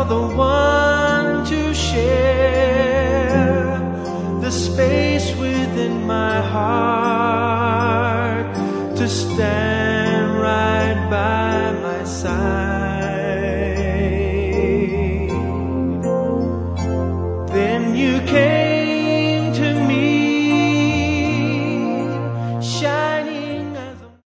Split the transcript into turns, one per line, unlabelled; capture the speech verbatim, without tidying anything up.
the one to share the space within my heart, to stand right by my side.